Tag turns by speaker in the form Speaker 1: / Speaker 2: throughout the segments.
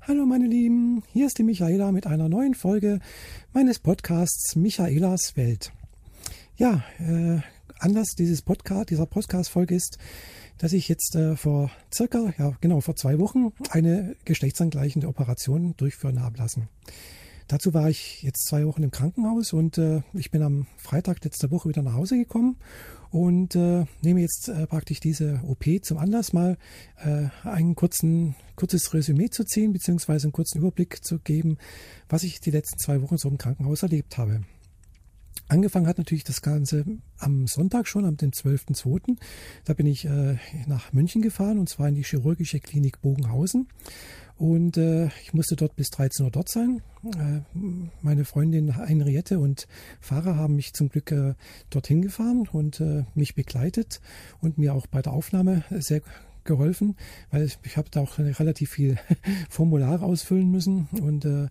Speaker 1: Hallo meine Lieben, hier ist die Michaela mit einer neuen Folge meines Podcasts Michaelas Welt. Ja, Anlass dieser Podcast-Folge ist, dass ich jetzt vor 2 Wochen eine geschlechtsangleichende Operation durchführen habe lassen. Dazu war ich jetzt 2 Wochen im Krankenhaus und ich bin am Freitag letzter Woche wieder nach Hause gekommen und nehme jetzt praktisch diese OP zum Anlass, mal ein kurzes Resümee zu ziehen, beziehungsweise einen kurzen Überblick zu geben, was ich die letzten 2 Wochen so im Krankenhaus erlebt habe. Angefangen hat natürlich das Ganze am Sonntag schon, am 12.02. Da bin ich nach München gefahren, und zwar in die chirurgische Klinik Bogenhausen. Und ich musste dort bis 13 Uhr dort sein. Meine Freundin Henriette und Fahrer haben mich zum Glück dorthin gefahren und mich begleitet und mir auch bei der Aufnahme sehr geholfen, weil ich habe da auch relativ viel Formulare ausfüllen müssen. Und wir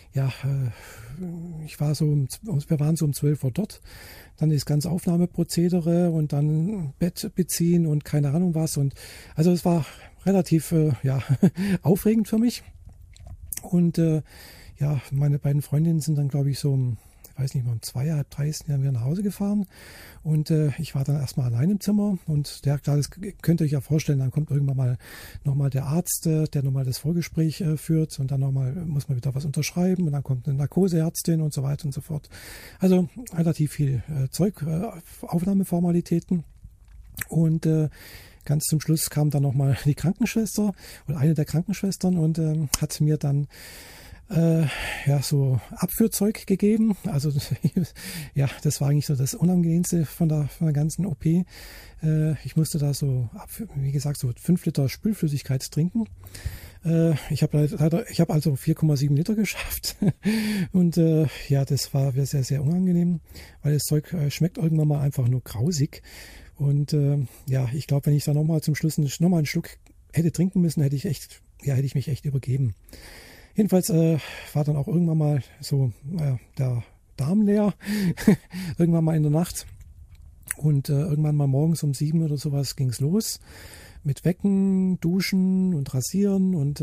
Speaker 1: waren so um 12 Uhr dort. Dann das ganze Aufnahmeprozedere und dann Bett beziehen und keine Ahnung was. Und also es war relativ aufregend für mich. Und meine beiden Freundinnen sind dann, glaube ich, so um 2, halb 3 sind wir nach Hause gefahren. Und ich war dann erstmal allein im Zimmer. Und klar, das könnt ihr euch ja vorstellen, dann kommt irgendwann mal nochmal der Arzt, der nochmal das Vorgespräch führt. Und dann muss man wieder was unterschreiben. Und dann kommt eine Narkoseärztin und so weiter und so fort. Also relativ viel Aufnahmeformalitäten. Und ganz zum Schluss kam dann nochmal die Krankenschwester oder eine der Krankenschwestern und hat mir dann so Abführzeug gegeben. Also das war eigentlich so das Unangenehmste von der ganzen OP. Ich musste da so 5 Liter Spülflüssigkeit trinken. Ich habe also 4,7 Liter geschafft. Und das war sehr, sehr unangenehm, weil das Zeug schmeckt irgendwann mal einfach nur grausig. Und ich glaube, wenn ich da nochmal zum Schluss nochmal einen Schluck hätte trinken müssen, hätte ich mich echt übergeben. Jedenfalls war dann auch irgendwann mal so der Darm leer, irgendwann mal in der Nacht. Und irgendwann mal morgens um 7 oder sowas ging es los mit Wecken, Duschen und Rasieren. Und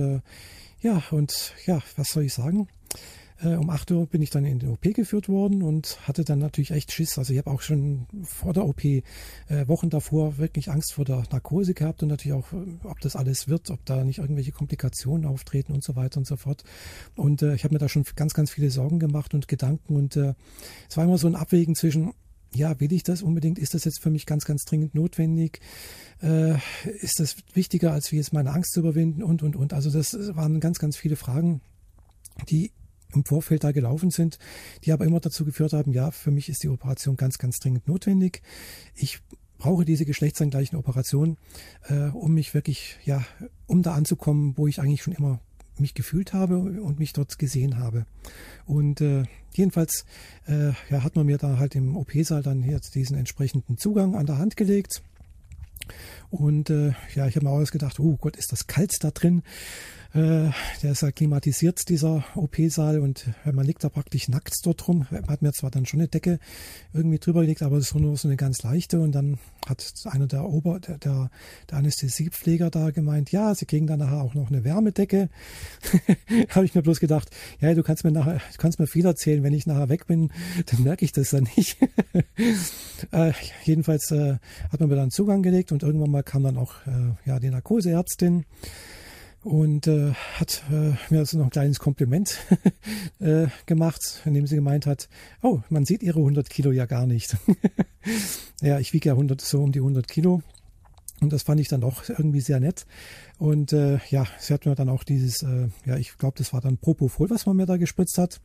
Speaker 1: was soll ich sagen? Um 8 Uhr bin ich dann in die OP geführt worden und hatte dann natürlich echt Schiss. Also ich habe auch schon vor der OP Wochen davor wirklich Angst vor der Narkose gehabt und natürlich auch, ob das alles wird, ob da nicht irgendwelche Komplikationen auftreten und so weiter und so fort. Und ich habe mir da schon ganz, ganz viele Sorgen gemacht und Gedanken. Und es war immer so ein Abwägen zwischen, will ich das unbedingt? Ist das jetzt für mich ganz, ganz dringend notwendig? Ist das wichtiger, als wie jetzt meine Angst zu überwinden? Und. Also das waren ganz, ganz viele Fragen, die im Vorfeld da gelaufen sind, die aber immer dazu geführt haben, für mich ist die Operation ganz, ganz dringend notwendig. Ich brauche diese geschlechtsangleichende Operation, um mich wirklich, um da anzukommen, wo ich eigentlich schon immer mich gefühlt habe und mich dort gesehen habe. Und jedenfalls hat man mir da halt im OP-Saal dann jetzt diesen entsprechenden Zugang an der Hand gelegt. Und ich habe mir auch gedacht, oh Gott, ist das kalt da drin. Der ist ja klimatisiert, dieser OP-Saal, und man liegt da praktisch nackt dort rum. Man hat mir zwar dann schon eine Decke irgendwie drüber gelegt, aber es war nur so eine ganz leichte. Und dann hat einer der Anästhesiepfleger da gemeint, sie kriegen dann nachher auch noch eine Wärmedecke. Habe ich mir bloß gedacht, du kannst mir viel erzählen, wenn ich nachher weg bin, dann merke ich das dann nicht. Jedenfalls hat man mir dann Zugang gelegt und irgendwann mal kam dann auch die Narkoseärztin und hat mir so noch ein kleines Kompliment gemacht, indem sie gemeint hat, oh, man sieht ihre 100 Kilo ja gar nicht. Ich wiege ja so um die 100 Kilo. Und das fand ich dann auch irgendwie sehr nett. Und sie hat mir dann auch dieses, ich glaube, das war dann Propofol, was man mir da gespritzt hat.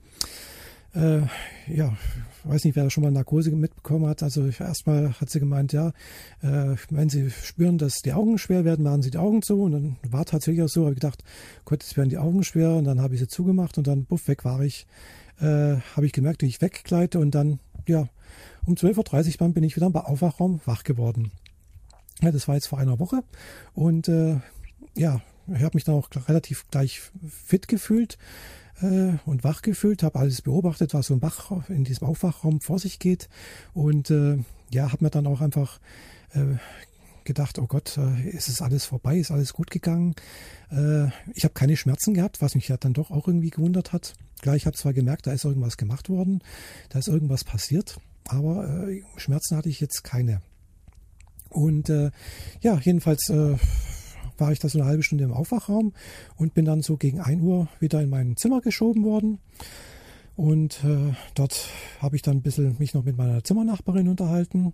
Speaker 1: Weiß nicht, wer da schon mal Narkose mitbekommen hat. Also erstmal hat sie gemeint, wenn Sie spüren, dass die Augen schwer werden, machen Sie die Augen zu. Und dann war tatsächlich auch so, habe ich gedacht, Gott, jetzt werden die Augen schwer. Und dann habe ich sie zugemacht und dann, weg war ich. Habe ich gemerkt, wie ich weggleite. Und dann, um 12.30 Uhr bin ich wieder im Aufwachraum wach geworden. Ja, das war jetzt vor einer Woche. Und ich habe mich dann auch relativ gleich fit gefühlt. Und wach gefühlt, habe alles beobachtet, was so in diesem Aufwachraum vor sich geht, und habe mir dann auch einfach gedacht, oh Gott, ist es alles vorbei, ist alles gut gegangen. Ich habe keine Schmerzen gehabt, was mich ja dann doch auch irgendwie gewundert hat. Klar, ich habe zwar gemerkt, da ist irgendwas gemacht worden, da ist irgendwas passiert, aber Schmerzen hatte ich jetzt keine. Und ja, jedenfalls war ich da so eine halbe Stunde im Aufwachraum und bin dann so gegen 1 Uhr wieder in mein Zimmer geschoben worden. Und dort habe ich dann ein bisschen mich noch mit meiner Zimmernachbarin unterhalten.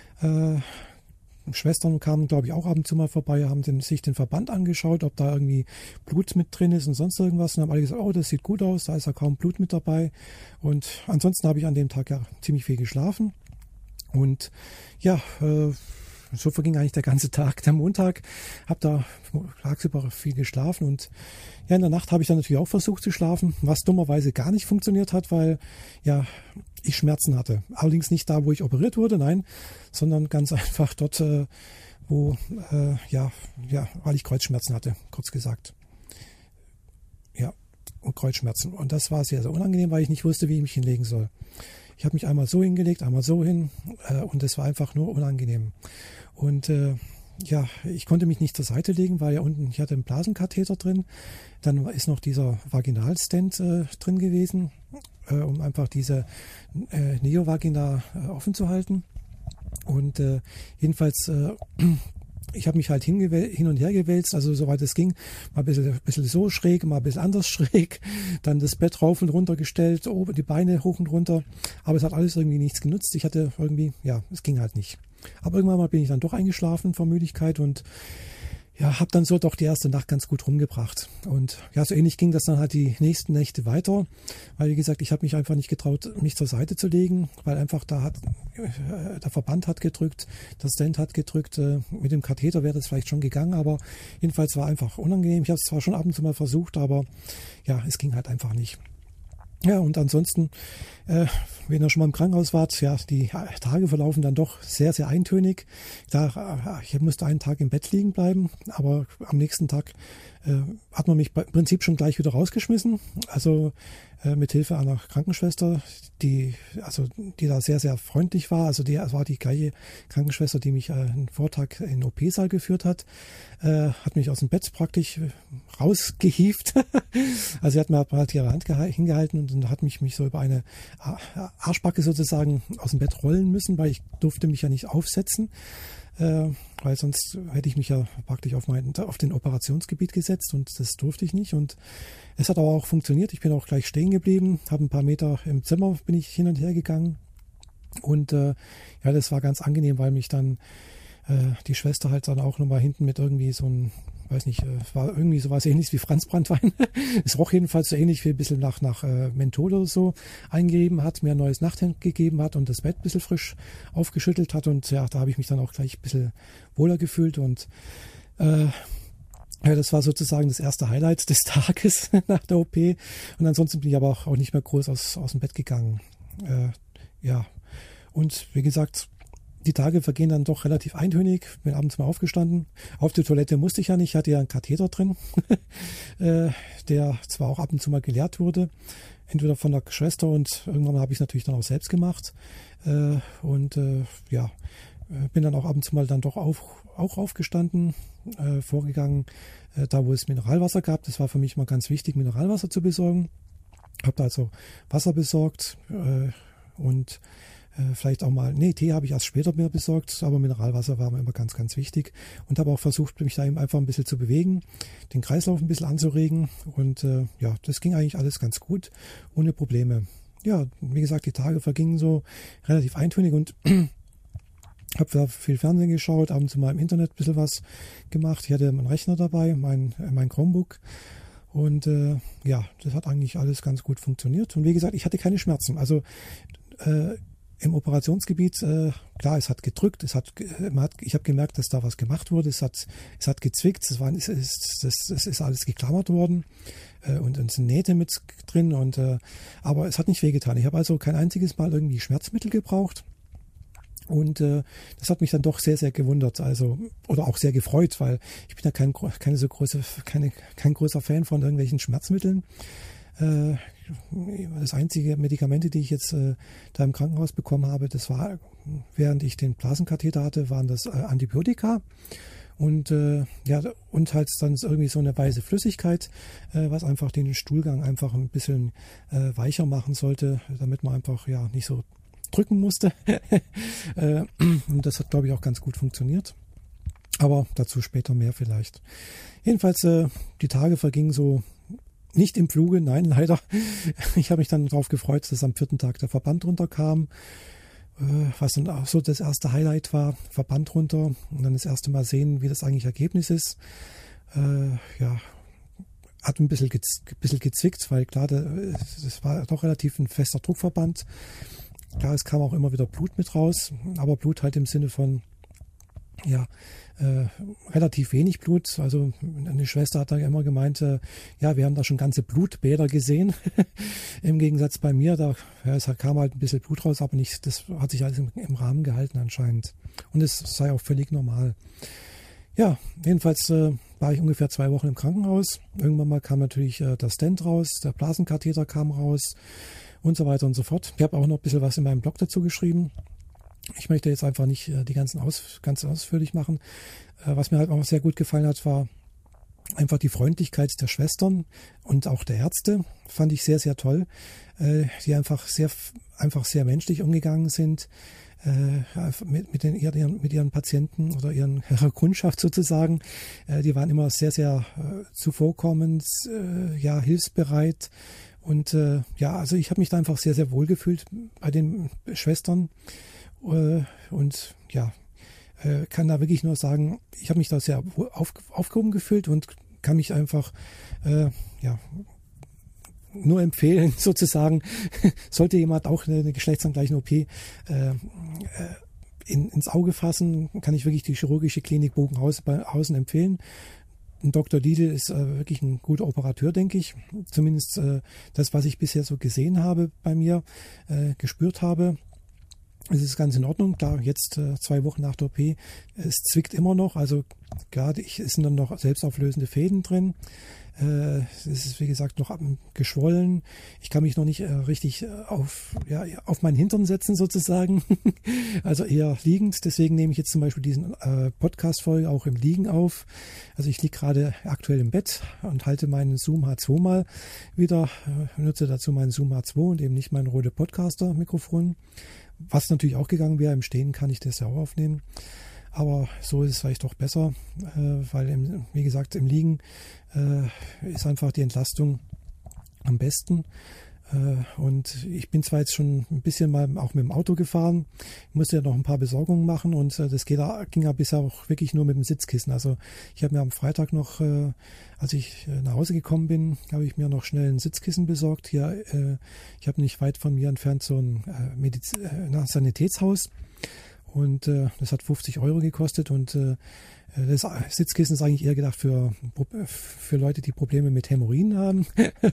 Speaker 1: Schwestern kamen, glaube ich, auch ab und zu mal vorbei, haben sich den Verband angeschaut, ob da irgendwie Blut mit drin ist und sonst irgendwas. Und haben alle gesagt, oh, das sieht gut aus, da ist ja kaum Blut mit dabei. Und ansonsten habe ich an dem Tag ja ziemlich viel geschlafen. Und ja, so verging eigentlich der ganze Tag. Der Montag, habe da tagsüber viel geschlafen und ja, in der Nacht habe ich dann natürlich auch versucht zu schlafen, was dummerweise gar nicht funktioniert hat, weil ja, ich Schmerzen hatte. Allerdings nicht da, wo ich operiert wurde, nein, sondern ganz einfach dort, wo, weil ich Kreuzschmerzen hatte, kurz gesagt. Ja, und Kreuzschmerzen. Und das war sehr, sehr unangenehm, weil ich nicht wusste, wie ich mich hinlegen soll. Ich habe mich einmal so hingelegt, einmal so hin und es war einfach nur unangenehm. Und ja, ich konnte mich nicht zur Seite legen, weil ja unten, ich hatte einen Blasenkatheter drin. Dann ist noch dieser Vaginalstent drin gewesen, um einfach diese Neovagina offen zu halten. Und jedenfalls, ich habe mich halt hin und her gewälzt, also soweit es ging, mal ein bisschen so schräg, mal ein bisschen anders schräg, dann das Bett rauf und runter gestellt, oben die Beine hoch und runter, aber es hat alles irgendwie nichts genutzt. Ich hatte irgendwie, ja, es ging halt nicht. Aber irgendwann mal bin ich dann doch eingeschlafen vor Müdigkeit und ja, habe dann so doch die erste Nacht ganz gut rumgebracht. Und ja, so ähnlich ging das dann halt die nächsten Nächte weiter, weil wie gesagt, ich habe mich einfach nicht getraut, mich zur Seite zu legen, weil einfach der Verband hat gedrückt, der Stent hat gedrückt, mit dem Katheter wäre das vielleicht schon gegangen, aber jedenfalls war einfach unangenehm. Ich habe es zwar schon ab und zu mal versucht, aber ja, es ging halt einfach nicht. Ja, und ansonsten, wenn ihr schon mal im Krankenhaus wart, ja, die Tage verlaufen dann doch sehr, sehr eintönig. Klar, ich musste einen Tag im Bett liegen bleiben, aber am nächsten Tag hat man mich im Prinzip schon gleich wieder rausgeschmissen. Also mit Hilfe einer Krankenschwester, die da sehr, sehr freundlich war. Also das war die gleiche Krankenschwester, die mich einen Vortag in den OP-Saal geführt hat. Hat mich aus dem Bett praktisch rausgehievt. Also sie hat mir halt ihre Hand hingehalten und dann hat mich so über eine Arschbacke sozusagen aus dem Bett rollen müssen, weil ich durfte mich ja nicht aufsetzen. Weil sonst hätte ich mich ja praktisch auf den Operationsgebiet gesetzt und das durfte ich nicht. Und es hat aber auch funktioniert. Ich bin auch gleich stehen geblieben, habe ein paar Meter im Zimmer, bin ich hin und her gegangen. Und ja, das war ganz angenehm, weil mich dann die Schwester halt dann auch nochmal hinten mit irgendwie so ein, weiß nicht, war irgendwie sowas ähnliches wie Franzbranntwein. Es roch jedenfalls so ähnlich wie ein bisschen nach Menthol oder so eingegeben hat, mir ein neues Nachthemd gegeben hat und das Bett ein bisschen frisch aufgeschüttelt hat. Und ja, da habe ich mich dann auch gleich ein bisschen wohler gefühlt. Und ja, das war sozusagen das erste Highlight des Tages nach der OP. Und ansonsten bin ich aber auch nicht mehr groß aus dem Bett gegangen. Ja, und wie gesagt, die Tage vergehen dann doch relativ eintönig. Bin abends mal aufgestanden. Auf die Toilette musste ich ja nicht. Ich hatte ja einen Katheter drin, der zwar auch ab und zu mal geleert wurde. Entweder von der Schwester und irgendwann habe ich es natürlich dann auch selbst gemacht. Ja, bin dann auch ab und zu mal dann doch auch aufgestanden, vorgegangen, da wo es Mineralwasser gab. Das war für mich mal ganz wichtig, Mineralwasser zu besorgen. Habe da also Wasser besorgt und vielleicht auch mal, Tee habe ich erst später mehr besorgt, aber Mineralwasser war mir immer ganz, ganz wichtig und habe auch versucht, mich da eben einfach ein bisschen zu bewegen, den Kreislauf ein bisschen anzuregen und ja, das ging eigentlich alles ganz gut, ohne Probleme. Ja, wie gesagt, die Tage vergingen so relativ eintönig und habe da viel Fernsehen geschaut, ab und zu mal im Internet ein bisschen was gemacht. Ich hatte meinen Rechner dabei, mein Chromebook. Und ja, das hat eigentlich alles ganz gut funktioniert. Und wie gesagt, ich hatte keine Schmerzen. Also im Operationsgebiet, klar, es hat gedrückt, ich habe gemerkt, dass da was gemacht wurde, es hat gezwickt, es ist alles geklammert worden und es sind Nähte mit drin, aber es hat nicht wehgetan. Ich habe also kein einziges Mal irgendwie Schmerzmittel gebraucht. Und das hat mich dann doch sehr, sehr gewundert, oder auch sehr gefreut, weil ich bin ja kein großer Fan von irgendwelchen Schmerzmitteln. das einzige Medikamente, die ich jetzt da im Krankenhaus bekommen habe, das war, während ich den Blasenkatheter hatte, waren das Antibiotika. Und und halt dann irgendwie so eine weiße Flüssigkeit, was einfach den Stuhlgang einfach ein bisschen weicher machen sollte, damit man einfach nicht so drücken musste. Und das hat, glaube ich, auch ganz gut funktioniert. Aber dazu später mehr vielleicht. Jedenfalls, die Tage vergingen so nicht im Fluge, nein, leider. Ich habe mich dann darauf gefreut, dass am 4. Tag der Verband runterkam. Was dann auch so das erste Highlight war, Verband runter und dann das erste Mal sehen, wie das eigentlich Ergebnis ist. Hat ein bisschen gezwickt, weil klar, das war doch relativ ein fester Druckverband. Klar, es kam auch immer wieder Blut mit raus, aber Blut halt im Sinne von relativ wenig Blut. Also eine Schwester hat da immer gemeint, wir haben da schon ganze Blutbäder gesehen. Im Gegensatz bei mir, es kam halt ein bisschen Blut raus, aber nicht, das hat sich alles im Rahmen gehalten anscheinend. Und es sei auch völlig normal. Ja, jedenfalls war ich ungefähr 2 Wochen im Krankenhaus. Irgendwann mal kam natürlich der Stent raus, der Blasenkatheter kam raus und so weiter und so fort. Ich habe auch noch ein bisschen was in meinem Blog dazu geschrieben. Ich möchte jetzt einfach nicht die ganz ausführlich machen. Was mir halt auch sehr gut gefallen hat, war einfach die Freundlichkeit der Schwestern und auch der Ärzte. Fand ich sehr, sehr toll, die einfach sehr menschlich umgegangen sind mit ihren Patienten oder ihrer Kundschaft sozusagen. Die waren immer sehr, sehr zuvorkommend, hilfsbereit. Und also ich habe mich da einfach sehr, sehr wohl gefühlt bei den Schwestern. Und kann da wirklich nur sagen, ich habe mich da sehr aufgehoben gefühlt und kann mich einfach nur empfehlen, sozusagen, sollte jemand auch eine geschlechtsangleichen OP ins Auge fassen, kann ich wirklich die chirurgische Klinik Bogenhausen empfehlen. Dr. Liedl ist wirklich ein guter Operateur, denke ich. Zumindest das, was ich bisher so gesehen habe bei mir, gespürt habe. Es ist ganz in Ordnung. Klar, jetzt 2 Wochen nach der OP, es zwickt immer noch. Also gerade es sind dann noch selbstauflösende Fäden drin. Es ist, wie gesagt, noch geschwollen. Ich kann mich noch nicht richtig auf meinen Hintern setzen sozusagen. Also eher liegend. Deswegen nehme ich jetzt zum Beispiel diesen Podcast-Folge auch im Liegen auf. Also ich liege gerade aktuell im Bett und halte meinen Zoom H2 mal wieder. Nutze dazu meinen Zoom H2 und eben nicht mein Rode Podcaster-Mikrofon. Was natürlich auch gegangen wäre. Im Stehen kann ich das ja auch aufnehmen. Aber so ist es vielleicht doch besser, weil, wie gesagt, im Liegen ist einfach die Entlastung am besten. Und ich bin zwar jetzt schon ein bisschen mal auch mit dem Auto gefahren, musste ja noch ein paar Besorgungen machen und das ging ja bisher auch wirklich nur mit dem Sitzkissen. Also ich habe mir am Freitag noch, als ich nach Hause gekommen bin, habe ich mir noch schnell ein Sitzkissen besorgt. Hier, ich habe nicht weit von mir entfernt so ein Sanitätshaus. Und das hat 50 € gekostet und das Sitzkissen ist eigentlich eher gedacht für Leute, die Probleme mit Hämorrhoiden haben.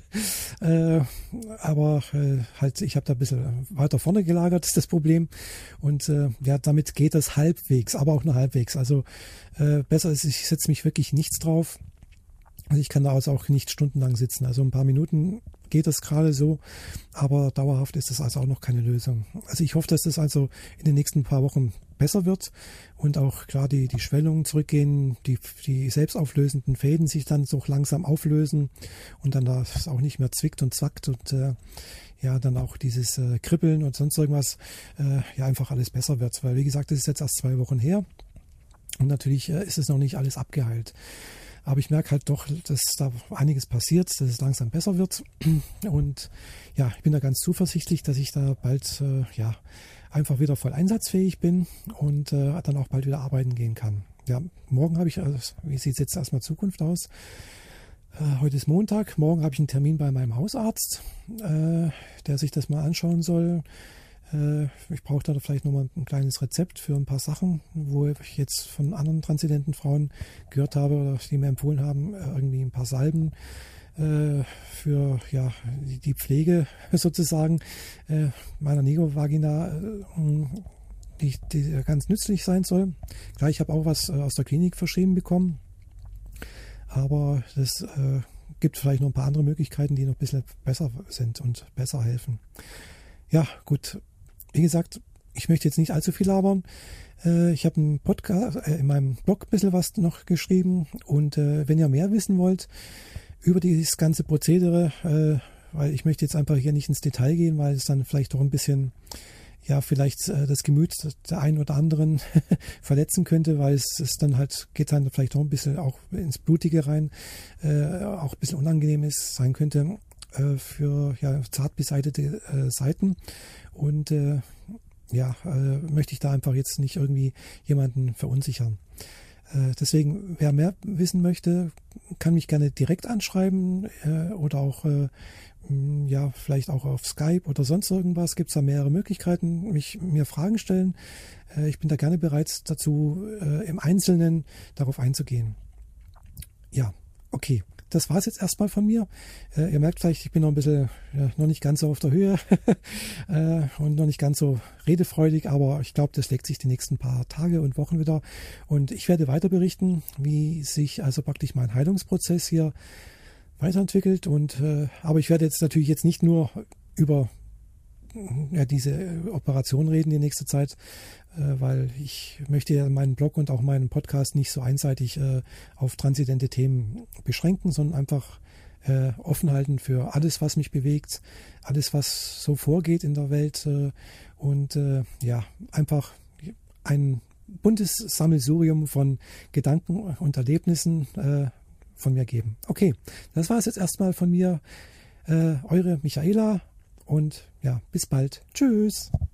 Speaker 1: Aber halt, ich habe da ein bisschen weiter vorne gelagert, ist das Problem. Und damit geht das halbwegs, aber auch nur halbwegs. Also besser ist, ich setze mich wirklich nichts drauf. Also ich kann da also auch nicht stundenlang sitzen. Also ein paar Minuten geht das gerade so, aber dauerhaft ist das also auch noch keine Lösung. Also ich hoffe, dass das also in den nächsten paar Wochen besser wird und auch gerade die Schwellungen zurückgehen, die selbstauflösenden Fäden sich dann so langsam auflösen und dann das auch nicht mehr zwickt und zackt und dann auch dieses Kribbeln und sonst irgendwas einfach alles besser wird. Weil wie gesagt, das ist jetzt erst 2 Wochen her und natürlich ist es noch nicht alles abgeheilt. Aber ich merke halt doch, dass da einiges passiert, dass es langsam besser wird. Und ja, ich bin da ganz zuversichtlich, dass ich da bald einfach wieder voll einsatzfähig bin und dann auch bald wieder arbeiten gehen kann. Ja, morgen habe ich, wie sieht es jetzt erstmal Zukunft aus? Heute ist Montag, morgen habe ich einen Termin bei meinem Hausarzt, der sich das mal anschauen soll. Ich brauche da vielleicht nochmal ein kleines Rezept für ein paar Sachen, wo ich jetzt von anderen transzendenten Frauen gehört habe oder die mir empfohlen haben, irgendwie ein paar Salben für die Pflege sozusagen meiner Negovagina, die ganz nützlich sein soll. Klar, ich habe auch was aus der Klinik verschrieben bekommen, aber das gibt vielleicht noch ein paar andere Möglichkeiten, die noch ein bisschen besser sind und besser helfen. Ja, gut. Wie gesagt, ich möchte jetzt nicht allzu viel labern. Ich habe einen Podcast, in meinem Blog ein bisschen was noch geschrieben. Und wenn ihr mehr wissen wollt über dieses ganze Prozedere, weil ich möchte jetzt einfach hier nicht ins Detail gehen, weil es dann vielleicht doch ein bisschen, ja, vielleicht das Gemüt der einen oder anderen verletzen könnte, weil es dann halt, geht dann vielleicht doch ein bisschen auch ins Blutige rein, auch ein bisschen unangenehm sein könnte für ja, zart beseitete Seiten. Und möchte ich da einfach jetzt nicht irgendwie jemanden verunsichern. Deswegen, wer mehr wissen möchte, kann mich gerne direkt anschreiben oder auch vielleicht auch auf Skype oder sonst irgendwas. Gibt es da mehrere Möglichkeiten, mir Fragen stellen. Ich bin da gerne bereit dazu, im Einzelnen darauf einzugehen. Ja, okay. Das war es jetzt erstmal von mir. Ihr merkt vielleicht, ich bin noch ein bisschen noch nicht ganz so auf der Höhe und noch nicht ganz so redefreudig, aber ich glaube, das legt sich die nächsten paar Tage und Wochen wieder. Und ich werde weiter berichten, wie sich also praktisch mein Heilungsprozess hier weiterentwickelt. Aber ich werde jetzt natürlich jetzt nicht nur über diese Operation reden die nächste Zeit, weil ich möchte ja meinen Blog und auch meinen Podcast nicht so einseitig auf transzendente Themen beschränken, sondern einfach offen halten für alles, was mich bewegt, alles, was so vorgeht in der Welt einfach ein buntes Sammelsurium von Gedanken und Erlebnissen von mir geben. Okay, das war es jetzt erstmal von mir, eure Michaela. Und ja, bis bald. Tschüss.